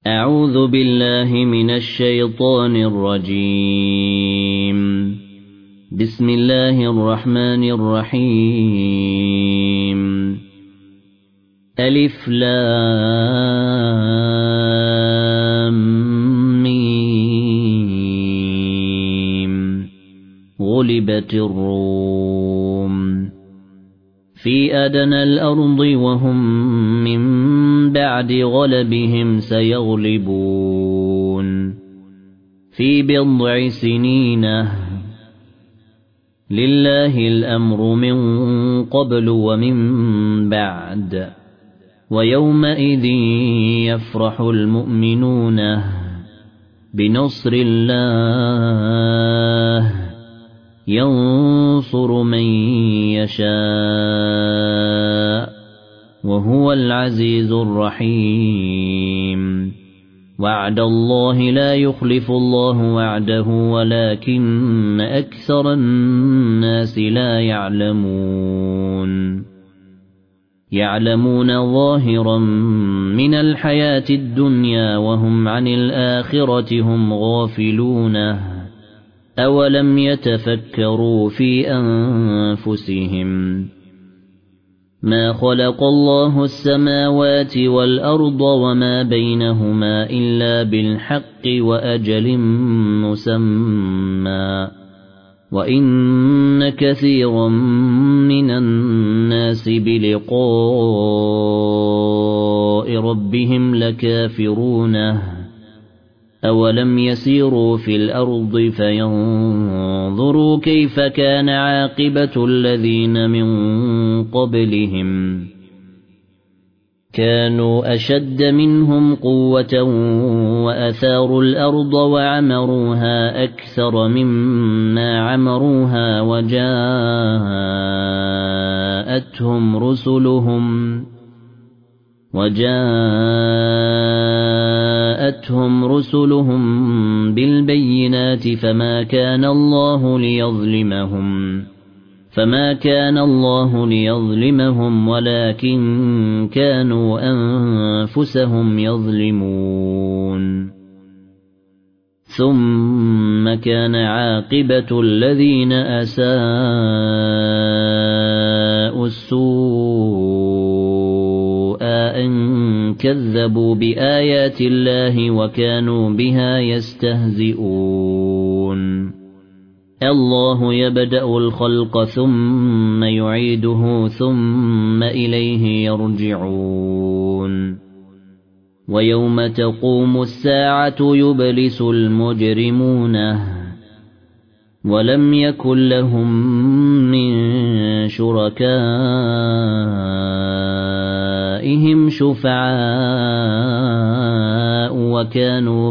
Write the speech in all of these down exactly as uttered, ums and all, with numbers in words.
أعوذ بالله من الشيطان الرجيم. بسم الله الرحمن الرحيم. ألف لام ميم. غلبت الروم في أدنى الأرض وهم من بعد غلبهم سيغلبون في بضع سنين. لله الأمر من قبل ومن بعد ويومئذ يفرح المؤمنون بنصر الله ينصر من يشاء وهو العزيز الرحيم. وعد الله لا يخلف الله وعده ولكن أكثر الناس لا يعلمون. يعلمون ظاهرا من الحياة الدنيا وهم عن الآخرة هم غافلون. أولم يتفكروا في أنفسهم ما خلق الله السماوات والأرض وما بينهما إلا بالحق وأجل مسمى وإن كثيرا من الناس بلقاء ربهم لكافرون. أولم يسيروا في الأرض فينظروا كيف كان عاقبة الذين من قبلهم كانوا أشد منهم قوة وأثاروا الأرض وعمروها أكثر مما عمروها وجاءتهم رسلهم وجاءتهم رسلهم بالبينات فما كان الله ليظلمهم فما كان الله ليظلمهم ولكن كانوا أنفسهم يظلمون. ثم كان عاقبة الذين أساءوا السوء أن كذبوا بآيات الله وكانوا بها يستهزئون. الله يبدأ الخلق ثم يعيده ثم إليه يرجعون. ويوم تقوم الساعة يبلس المجرمون ولم يكن لهم من شركائهم شفعاء وكانوا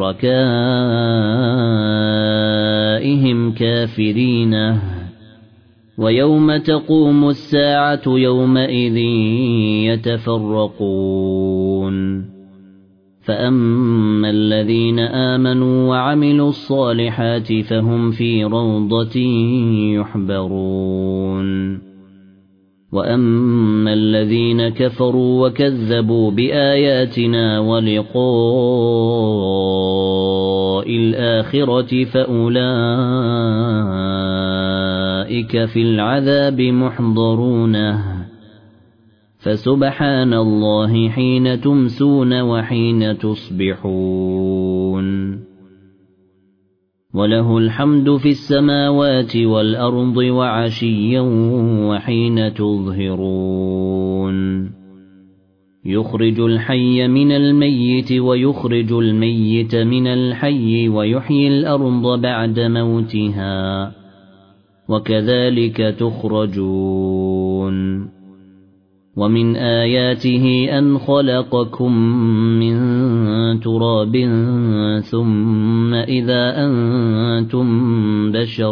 بشركائهم كافرين. ويوم تقوم الساعة يومئذ يتفرقون. فأما الذين آمنوا وعملوا الصالحات فهم في روضة يحبرون. وأما الذين كفروا وكذبوا بآياتنا ولقاء الآخرة فأولئك في العذاب محضرون. فسبحان الله حين تمسون وحين تصبحون. وله الحمد في السماوات والأرض وعشيا وحين تظهرون. يخرج الحي من الميت ويخرج الميت من الحي ويحيي الأرض بعد موتها وكذلك تخرجون. ومن آياته أن خلقكم من تراب ثم إذا أنتم بشر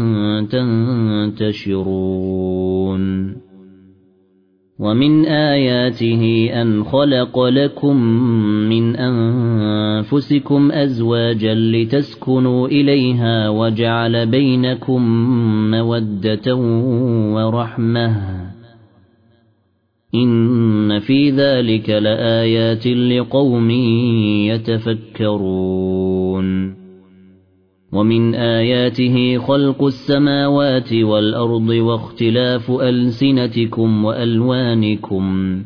تنتشرون. ومن آياته أن خلق لكم من أنفسكم أزواجا لتسكنوا إليها وجعل بينكم مودة ورحمة إن في ذلك لآيات لقوم يتفكرون ومن آياته خلق السماوات والأرض واختلاف ألسنتكم وألوانكم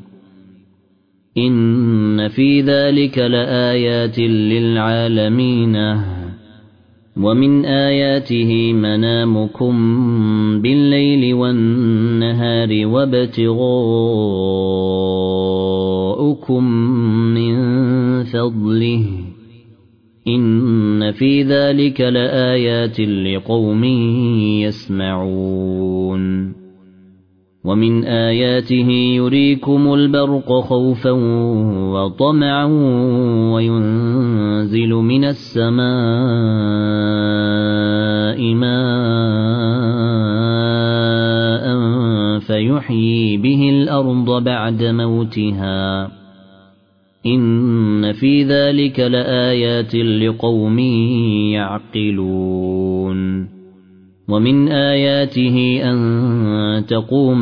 إن في ذلك لآيات للعالمين ومن آياته منامكم بالليل والنهار وابتغاؤكم من فضله إن في ذلك لآيات لقوم يسمعون ومن آياته يريكم البرق خوفا وطمعا وينزل من السماء ماء فيحيي به الأرض بعد موتها إن في ذلك لآيات لقوم يعقلون ومن آياته أن تقوم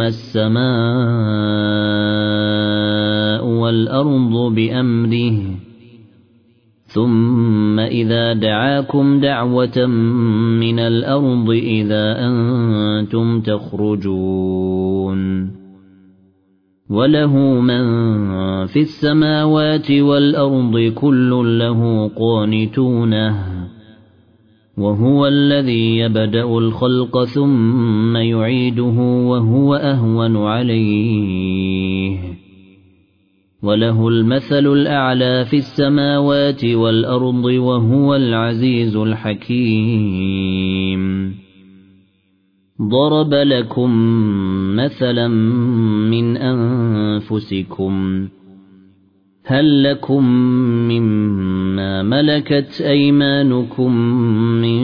السماء والأرض بأمره ثم إذا دعاكم دعوة من الأرض إذا أنتم تخرجون وله من في السماوات والأرض كل له قانتونه وهو الذي يبدأ الخلق ثم يعيده وهو أهون عليه وله المثل الأعلى في السماوات والأرض وهو العزيز الحكيم ضرب لكم مثلا من أنفسكم هل لكم مما ملكت أيمانكم من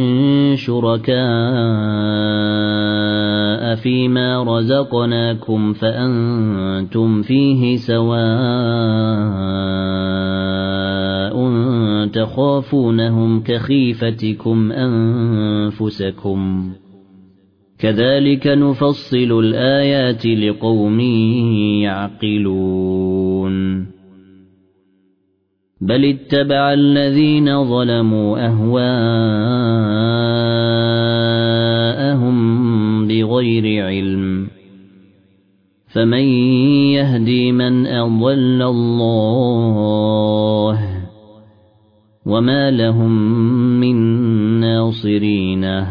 شركاء فيما رزقناكم فأنتم فيه سواء تخافونهم كخيفتكم أنفسكم كذلك نفصل الآيات لقوم يعقلون بل اتبع الذين ظلموا أهواءهم بغير علم فمن يهدي من أضل الله وما لهم من ناصرين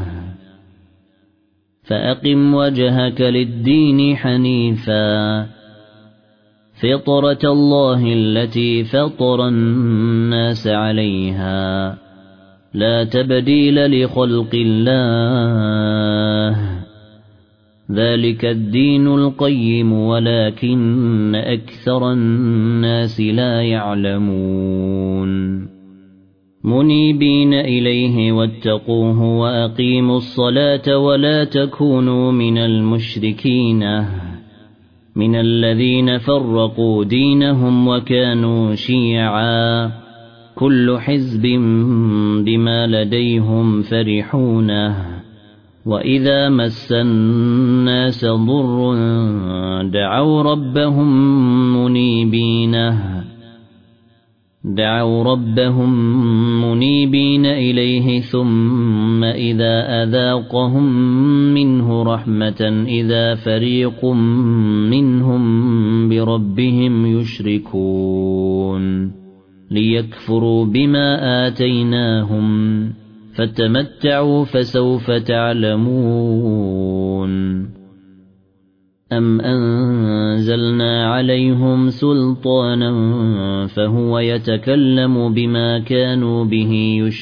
فأقم وجهك للدين حنيفا فطرة الله التي فطر الناس عليها لا تبديل لخلق الله ذلك الدين القيم ولكن أكثر الناس لا يعلمون منيبين إليه واتقوه وأقيموا الصلاة ولا تكونوا من المشركين من الذين فرقوا دينهم وكانوا شيعا كل حزب بما لديهم فرحون وإذا مس الناس ضر دعوا ربهم منيبين دعوا ربهم منيبين إليه ثم إذا أذاقهم منه رحمة إذا فريق منهم بربهم يشركون ليكفروا بما آتيناهم فتمتعوا فسوف تعلمون أم أنزلنا عليهم سلطانا فهو يتكلم بما كانوا به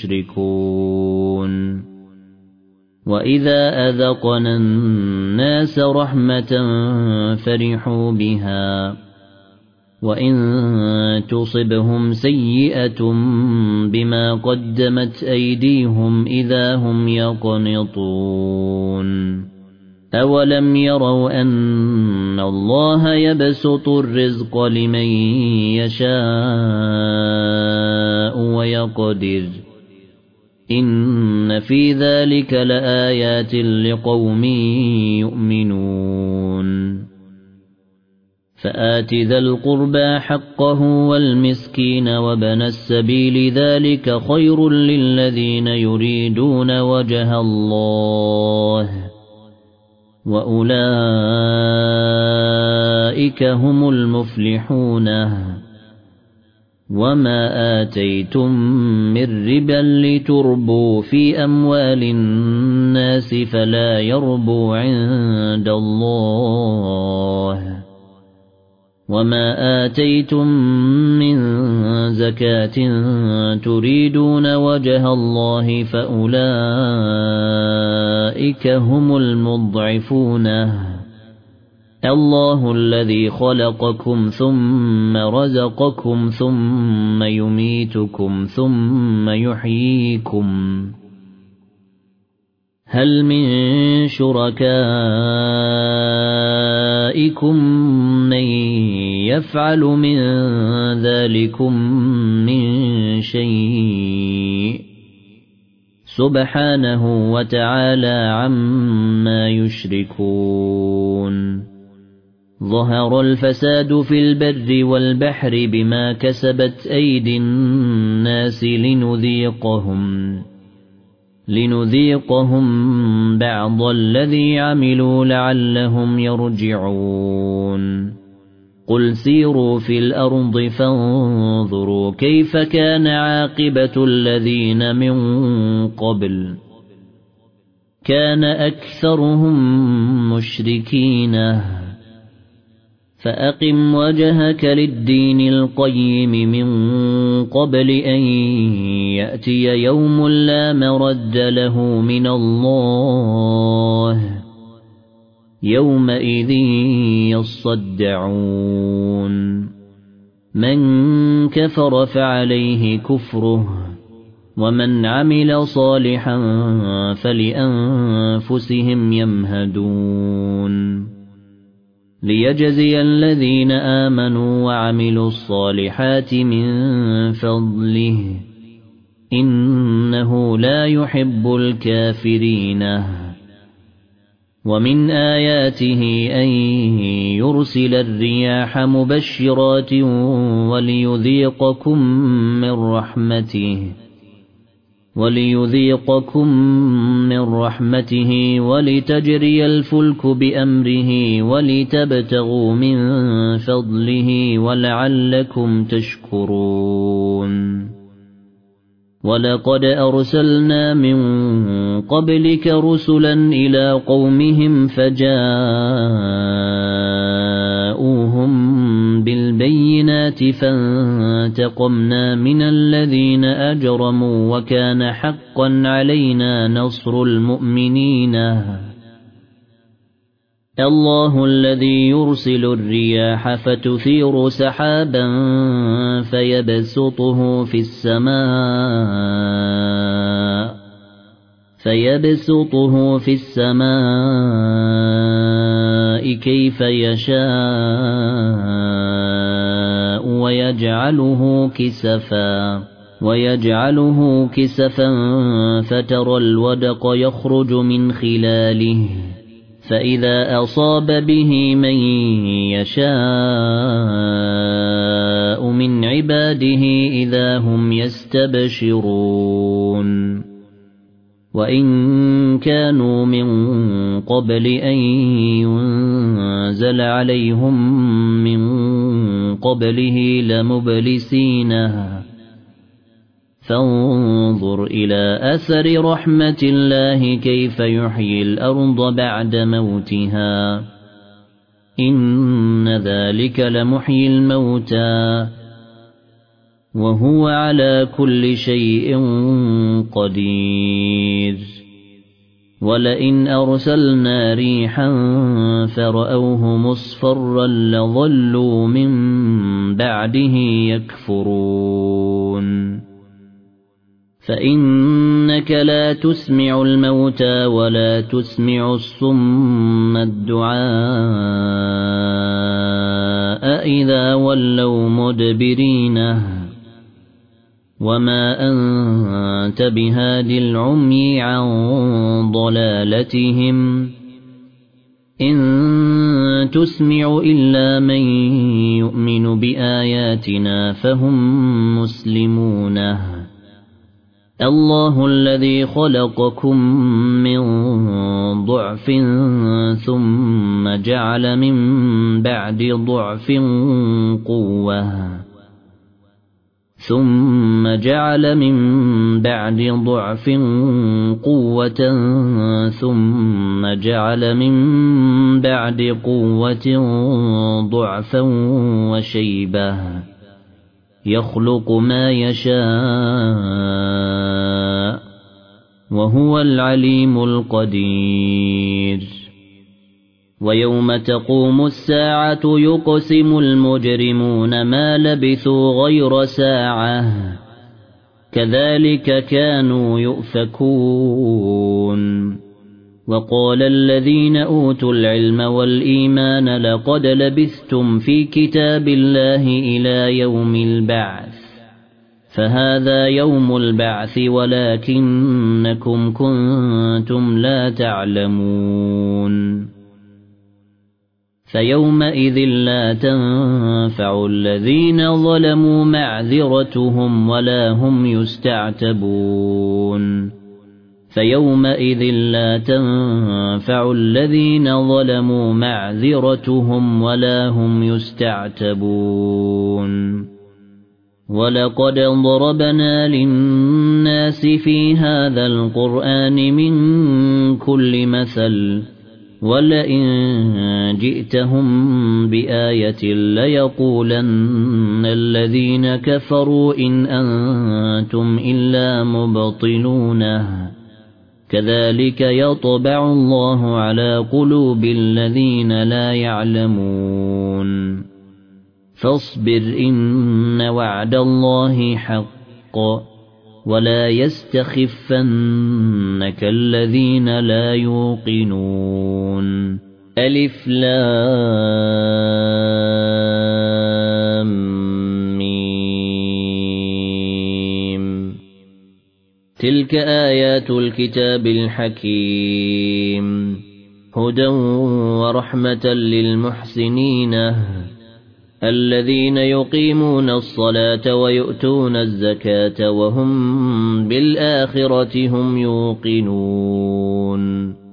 يشركون وإذا أذقنا الناس رحمة فرحوا بها وإن تصبهم سيئة بما قدمت أيديهم إذا هم يقنطون أولم يروا أن الله يبسط الرزق لمن يشاء ويقدر إن في ذلك لآيات لقوم يؤمنون فآت ذا القربى حقه والمسكين وابن السبيل ذلك خير للذين يريدون وجه الله وأولئك هم المفلحون وما آتيتم من ربا لتربوا في أموال الناس فلا يربو عند الله وما آتيتم من زكاة تريدون وجه الله فأولئك هم المضعفون الله الذي خلقكم ثم رزقكم ثم يميتكم ثم يحييكم هل من شركائكم من يفعل من ذلكم من شيء سبحانه وتعالى عما يشركون ظهر الفساد في البر والبحر بما كسبت أيدي الناس لنذيقهم لنذيقهم بعض الذي عملوا لعلهم يرجعون قل سيروا في الأرض فانظروا كيف كان عاقبة الذين من قبل كان أكثرهم مشركين فأقم وجهك للدين القيم من قبل أن يأتي يوم لا مرد له من الله يومئذ يصدعون من كفر فعليه كفره ومن عمل صالحا فلأنفسهم يمهدون ليجزي الذين آمنوا وعملوا الصالحات من فضله إنه لا يحب الكافرين ومن آياته أن يرسل الرياح مبشرات وليذيقكم من رحمته وليذيقكم من رحمته ولتجري الفلك بأمره ولتبتغوا من فضله ولعلكم تشكرون ولقد أرسلنا من قبلك رسلا إلى قومهم فجاءوهم بالبينات فانتقمنا من الذين أجرموا وكان حقا علينا نصر المؤمنين الله الذي يرسل الرياح فتثير سحابا فيبسطه في السماء فيبسطه في السماء كيف يشاء ويجعله كسفا ويجعله كسفا فترى الودق يخرج من خلاله فإذا أصاب به من يشاء من عباده إذا هم يستبشرون وإن كانوا من قبل أن ينزل عليهم من قبله لمبلسين فانظر إلى أثر رحمة الله كيف يحيي الأرض بعد موتها إن ذلك لمحيي الموتى وهو على كل شيء قدير ولئن أرسلنا ريحا فرأوه مصفرا لظلوا من بعده يكفرون فإنك لا تسمع الموتى ولا تسمع الصم الدعاء إذا ولوا مدبرين وما أنت بهاد العمي عن ضلالتهم إن تسمع إلا من يؤمن بآياتنا فهم مسلمون الله الذي خلقكم من ضعف ثم جعل من بعد ضعف قوة ثم جعل من بعد ضعف قوة ثم جعل من بعد قوة ضعفا وشيبة يخلق ما يشاء وهو العليم القدير ويوم تقوم الساعة يقسم المجرمون ما لبثوا غير ساعة كذلك كانوا يؤفكون وقال الذين أوتوا العلم والإيمان لقد لبثتم في كتاب الله إلى يوم البعث فهذا يوم البعث ولكنكم كنتم لا تعلمون فيومئذ لا تنفع الذين ظلموا معذرتهم ولا هم يستعتبون فيومئذ لا تنفع الذين ظلموا معذرتهم ولا هم يستعتبون ولقد ضربنا للناس في هذا القرآن من كل مثل ولئن جئتهم بآية ليقولن الذين كفروا إن أنتم إلا مبطلون كذلك يطبع الله على قلوب الذين لا يعلمون فاصبر إن وعد الله حق ولا يستخفنك الذين لا يوقنون ألف لام ميم تلك آيات الكتاب الحكيم هدى ورحمة للمحسنين الذين يقيمون الصلاة ويؤتون الزكاة وهم بالآخرة هم يوقنون